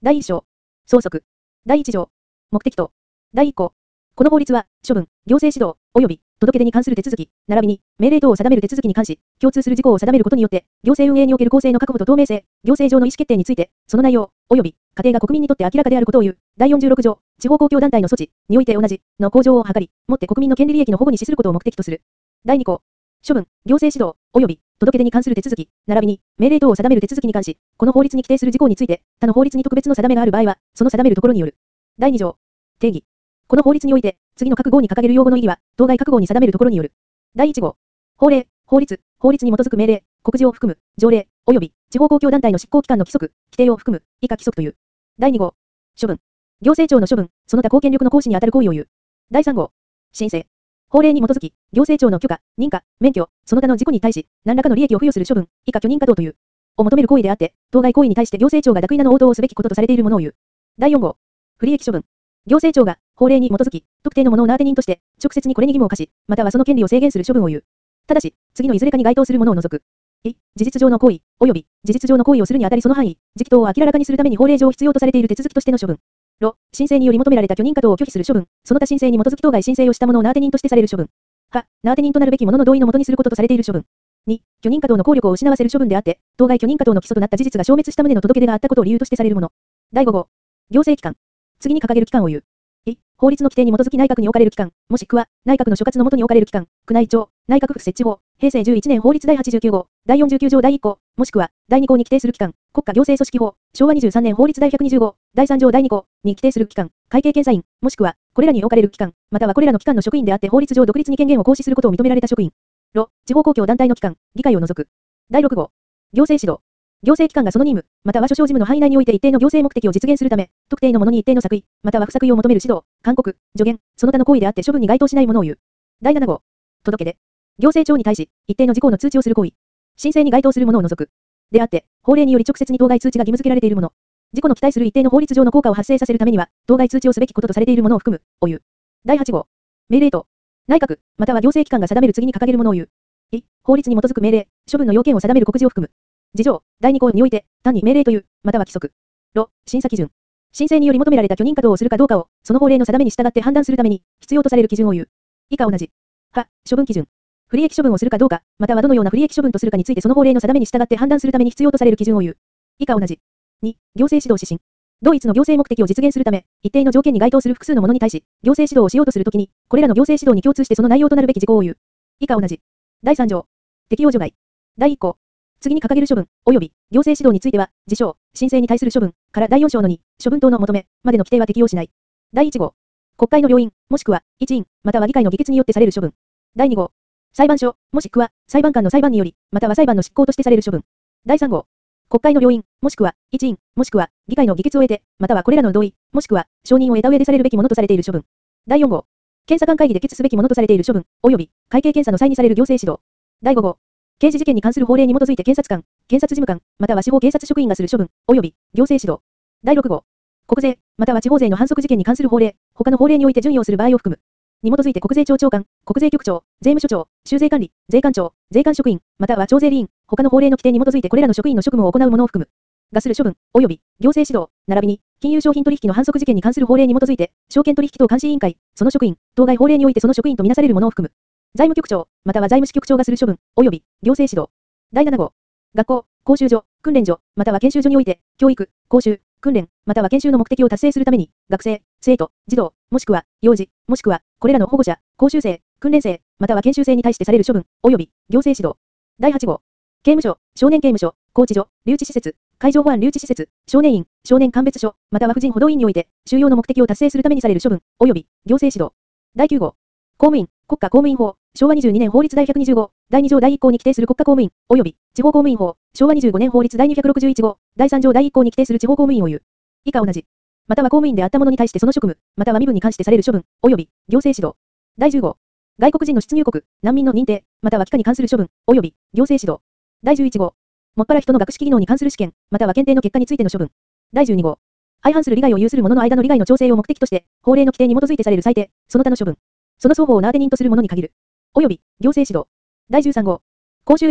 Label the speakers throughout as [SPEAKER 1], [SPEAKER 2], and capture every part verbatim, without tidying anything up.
[SPEAKER 1] だいいっ章。相続。だいいち条。目的と。だいいっ項。この法律は、処分、行政指導、及び、届け出に関する手続き、並びに、命令等を定める手続きに関し、共通する事項を定めることによって、行政運営における公正の確保と透明性、行政上の意思決定について、その内容、及び、過程が国民にとって明らかであることを言う。だいよんじゅうろく条。地方公共団体の措置において同じ、の向上を図り、もって国民の権利利益の保護に資することを目的とする。だいに項。処分、行政指導、及び、届け出に関する手続き、並びに、命令等を定める手続きに関し、この法律に規定する事項について、他の法律に特別の定めがある場合は、その定めるところによる。だいに条。定義。この法律において、次の各号に掲げる用語の意義は、当該各号に定めるところによる。だいいち号。法令、法律、法律に基づく命令、告示を含む、条例、及び、地方公共団体の執行機関の規則、規定を含む、以下規則という。だいに号。処分。行政庁の処分、その他公権力の行使にあたる行為を言う。だいさん号。申請。法令に基づき、行政庁の許可、認可、免許、その他の事故に対し、何らかの利益を付与する処分、以下許認可等という。を求める行為であって、当該行為に対して行政庁が諾意なの応答をすべきこととされているものを言う。だいよん号。不利益処分。行政庁が、法令に基づき、特定のものを名当て人として、直接にこれに義務を課し、またはその権利を制限する処分を言う。ただし、次のいずれかに該当するものを除く。い、事実上の行為、及び、事実上の行為をするにあたりその範囲、時期等を明らかにするために法令上必要とされている手続きとしての処分。ろ、申請により求められた許認可等を拒否する処分、その他申請に基づき当該申請をしたものを名当て人としてされる処分。は、名当て人となるべきものの同意のもとにすることとされている処分。に、許認可等の効力を失わせる処分であって、当該許認可等の基礎となった事実が消滅した旨の届け出があったことを理由としてされるもの。だいご号。行政機関。次に掲げる機関を言う。い、法律の規定に基づき内閣に置かれる機関、もしくは、内閣の所轄の下に置かれる機関、宮内庁、内閣府設置法、平成じゅういちねん法律だいはちじゅうきゅう号、だいよんじゅうきゅう条だいいっ項、もしくは、だいに項に規定する機関、国家行政組織法、しょうわにじゅうさんねん法律だいひゃくにじゅう号、だいさん条だいに項に規定する機関、会計検査院、もしくは、これらに置かれる機関、またはこれらの機関の職員であって法律上独立に権限を行使することを認められた職員。ろ、地方公共団体の機関、議会を除く。だいろく号。行政指導。行政機関がその任務、または諸々事務の範囲内において一定の行政目的を実現するため、特定のものに一定の作為、または不作為を求める指導、勧告、助言、その他の行為であって処分に該当しないものを言う。だいなな号。届け出。行政庁に対し、一定の事項の通知をする行為。申請に該当するものを除く。であって、法令により直接に当該通知が義務付けられているもの。事故の期待する一定の法律上の効果を発生させるためには、当該通知をすべきこととされているものを含む、を言う。だいはち号。命令等。内閣、または行政機関が定める次に掲げるものを言う。い、法律に基づく命令、処分の要件を定める告示を含む。事条、だいに項において、単に命令という、または規則。ろ、審査基準。申請により求められた許認可等をするかどうかを、その法令の定めに従って判断するために、必要とされる基準を言う。以下同じ。は、処分基準。不利益処分をするかどうか、またはどのような不利益処分とするかについてその法令の定めに従って判断するために必要とされる基準を言う。以下同じ。に、行政指導指針。同一の行政目的を実現するため、一定の条件に該当する複数のものに対し、行政指導をしようとするときに、これらの行政指導に共通してその内容となるべき事項を言う。以下同じ。だいさん条。適用除外。だいいっ項。次に掲げる処分、及び、行政指導については、事象、申請に対する処分、からだいよん章のに、処分等の求め、までの規定は適用しない。だいいち号。国会の両院、もしくは、一院、または議会の議決によってされる処分。だいに号。裁判所、もしくは、裁判官の裁判により、または裁判の執行としてされる処分。だいさん号。国会の両院、もしくは、一院、もしくは、議会の議決を得て、またはこれらの同意、もしくは、承認を得た上でされるべきものとされている処分。だいよん号。検査官会議で決すべきものとされている処分、及び、会計検査の際にされる行政指導。だいご号。刑事事件に関する法令に基づいて検察官、検察事務官、または司法警察職員がする処分、及び、行政指導。だいろく号。国税、または地方税の反則事件に関する法令、他の法令において準用する場合を含む。に基づいて国税庁長官、国税局長、税務署長、収税管理、税関長、税関職員、または徴税理員、他の法令の規定に基づいてこれらの職員の職務を行うものを含む。がする処分、及び、行政指導、並びに、金融商品取引の反則事件に関する法令に基づいて、証券取引等監視委員会、その職員、当該法令においてその職員とみなされるものを含む。財務局長、または財務支局長がする処分、及び、行政指導。だいなな号。学校、講習所、訓練所、または研修所において、教育、講習、訓練、または研修の目的を達成するために、学生、生徒、児童、もしくは、幼児、もしくは、これらの保護者、講習生、訓練生、または研修生に対してされる処分、及び、行政指導。だいはち号。刑務所、少年刑務所、拘置所、留置施設、海上保安留置施設、少年院、少年鑑別所、または婦人補導員において、収容の目的を達成するためにされる処分、及び、行政指導。だいきゅう号。公務員、国家公務員法、しょうわにじゅうにねん法律だいひゃくにじゅう号、だいに条だいいっ項に規定する国家公務員、及び、地方公務員法、しょうわにじゅうごねん法律だいにひゃくろくじゅういち号、だいさん条だいいっ項に規定する地方公務員を言う。以下同じ。または公務員であった者に対してその職務、または身分に関してされる処分、及び、行政指導。だいじゅう号。外国人の出入国、難民の認定、または帰化に関する処分、及び、行政指導。だいじゅういち号。もっぱら人の学識技能に関する試験、または検定の結果についての処分。だいじゅうに号。相反する利害を有する者の間の利害の調整を目的として、法令の規定に基づいてされる裁定、その他の処分。その双方を名当て人とする者に限る。及び、行政指導。だいじゅうさん号。公衆衛生、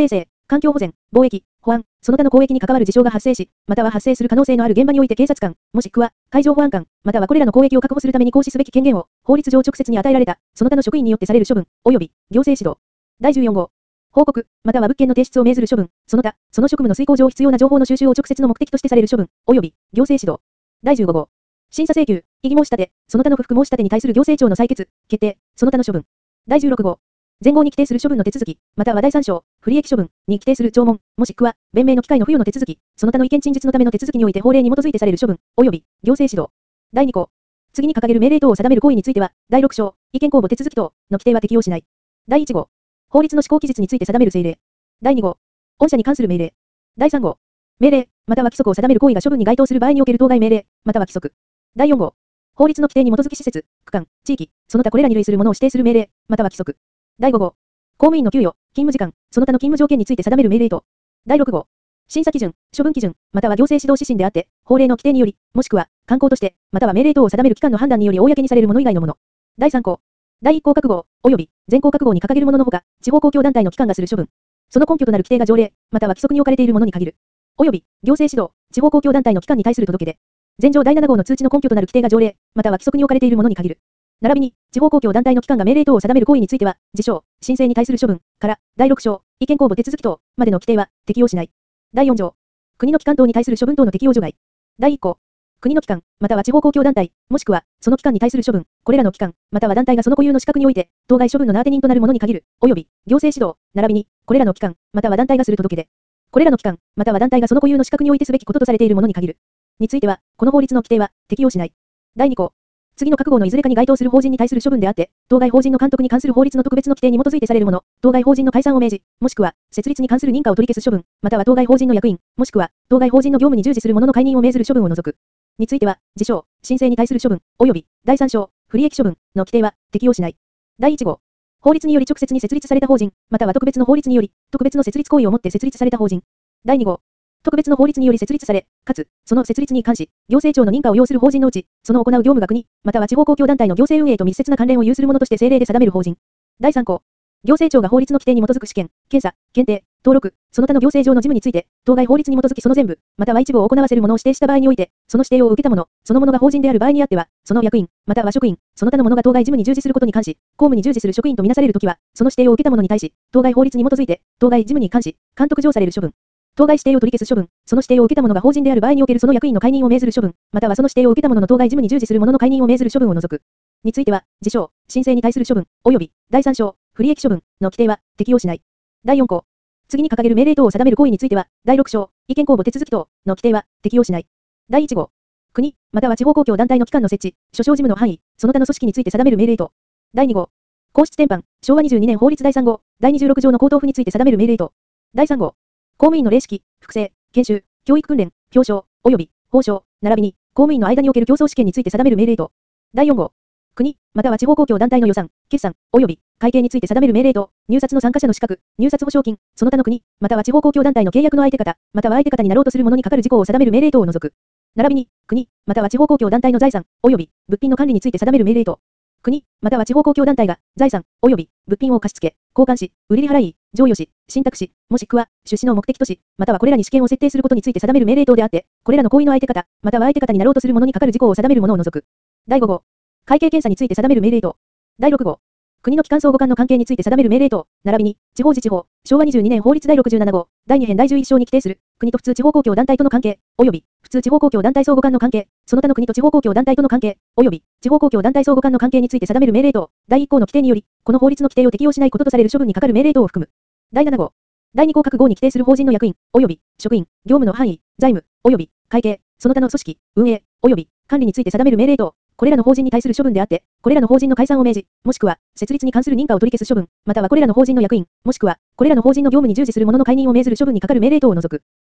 [SPEAKER 1] 環境保全、貿易、保安、その他の公益に関わる事象が発生し、または発生する可能性のある現場において警察官、もしくは海上保安官、またはこれらの公益を確保するために行使すべき権限を法律上直接に与えられた、その他の職員によってされる処分、及び行政指導。だいじゅうよん号。報告、または物件の提出を命ずる処分、その他、その職務の遂行上必要な情報の収集を直接の目的としてされる処分、及び行政指導。だいじゅうご号。審査請求、異議申し立て、その他の不服申し立てに対する行政庁の採決、決定、その他の処分。だいじゅうろく号。前後に規定する処分の手続き、またはだいさん章、不利益処分に規定する聴聞、もしくは弁明の機会の付与の手続き、その他の意見陳述のための手続きにおいて法令に基づいてされる処分、及び行政指導。だいに項。次に掲げる命令等を定める行為については、だいろく章、意見公募手続き等の規定は適用しない。だいいち号。法律の施行期日について定める政令。だいに号。御社に関する命令。だいさん号。命令、または規則を定める行為が処分に該当する場合における当該命令、または規則。だいよん号。法律の規定に基づき施設、区間、地域、その他これらに類するものを指定する命令、または規則。だいご号。公務員の給与、勤務時間、その他の勤務条件について定める命令等。だいろく号。審査基準、処分基準、または行政指導指針であって、法令の規定により、もしくは、慣行として、または命令等を定める機関の判断により公にされるもの以外のもの。だいさん項。だいいっ項各号、及び、全項各号に掲げるもののほか、地方公共団体の機関がする処分。その根拠となる規定が条例、または規則に置かれているものに限る。及び、行政指導、地方公共団体の機関に対する届け出。前条だいなな号の通知の根拠となる規定が条例、または規則に置かれているものに限る。並びに、地方公共団体の機関が命令等を定める行為については、事象、申請に対する処分から、だいろく章、意見公募手続き等までの規定は適用しない。だいよん条、国の機関等に対する処分等の適用除外。だいいっ項、国の機関、または地方公共団体、もしくは、その機関に対する処分、これらの機関、または団体がその固有の資格において、当該処分の名当て人となるものに限る、及び、行政指導、並びに、これらの機関、または団体がする届け出。これらの機関、または団体がその固有の資格においてすべきこととされているものに限る。については、この法律の規定は、適用しない。だいに項。次の各号のいずれかに該当する法人に対する処分であって、当該法人の監督に関する法律の特別の規定に基づいてされるもの、当該法人の解散を命じ、もしくは、設立に関する認可を取り消す処分、または当該法人の役員、もしくは、当該法人の業務に従事する者の解任を命ずる処分を除く。については、事象、申請に対する処分、及び、だいさん章、不利益処分の規定は、適用しない。だいいち号。法律により直接に設立された法人、または特別の法律により、特別の設立行為をもって設立された法人。だいに号。特別の法律により設立され、かつ、その設立に関し、行政庁の認可を要する法人のうち、その行う業務が国、または地方公共団体の行政運営と密接な関連を有するものとして政令で定める法人。だいさん項。行政庁が法律の規定に基づく試験、検査、検定、登録、その他の行政上の事務について、当該法律に基づきその全部、または一部を行わせるものを指定した場合において、その指定を受けた者、その者が法人である場合にあっては、その役員、または職員、その他の者が当該事務に従事することに関し、公務に従事する職員とみなされるときは、その指定を受けた者に対し、当該法律に基づいて、当該事務に関し、監督上される処分。当該指定を取り消す処分、その指定を受けた者が法人である場合におけるその役員の解任を命ずる処分、またはその指定を受けた者の当該事務に従事する者の解任を命ずる処分を除く。については、事象、申請に対する処分、及び、だいさん章、不利益処分の規定は適用しない。だいよん項。次に掲げる命令等を定める行為については、だいろく章、意見公募手続き等の規定は適用しない。だいいち号。国、または地方公共団体の機関の設置、所掌事務の範囲、その他の組織について定める命令等。だいに号。皇室典範、昭和にじゅうにねん法律だいさん号、だいにじゅうろく条の皇統譜について定める命令等。だいさん号。公務員の礼式、複製、研修、教育訓練、表彰、及び、報奨、並びに、公務員の間における競争試験について定める命令等。だいよん号。国、または地方公共団体の予算、決算、及び、会計について定める命令等、入札の参加者の資格、入札保証金、その他の国、または地方公共団体の契約の相手方、または相手方になろうとするものに係る事項を定める命令等を除く。並びに、国、または地方公共団体の財産、及び、物品の管理について定める命令等。国、または地方公共団体が、財産、及び、物品を貸し付け、交換し、売り利払い、贈与し、信託し、もしくは、出資の目的とし、またはこれらに試験を設定することについて定める命令等であって、これらの行為の相手方、または相手方になろうとするものに係る事項を定めるものを除く。だいご号。会計検査について定める命令等。だいろく号。国の機関相互間の関係について定める命令等、並びに、地方自治法、昭和にじゅうにねん法律だいろくじゅうなな号、だいに編だいじゅういち章に規定する、国と普通地方公共団体との関係、及び、普通地方公共団体相互間の関係、その他の国と地方公共団体との関係、及び、地方公共団体相互間の関係について定める命令等、だいいっ項の規定により、この法律の規定を適用しないこととされる処分に係る命令等を含む。だいなな号。だいに項各号に規定する法人の役員、及び、職員、業務の範囲、財務、及び、会計、その他の組織、運営、及び、管理について定める命令等、これらの法人に対する処分であって、これらの法人の解散を命じ、もしくは、設立に関する認可を取り消す処分、またはこれらの法人の役員、もしくは、これらの法人の業務に従事する者の解任を命ずる処分に係る命令等を除く。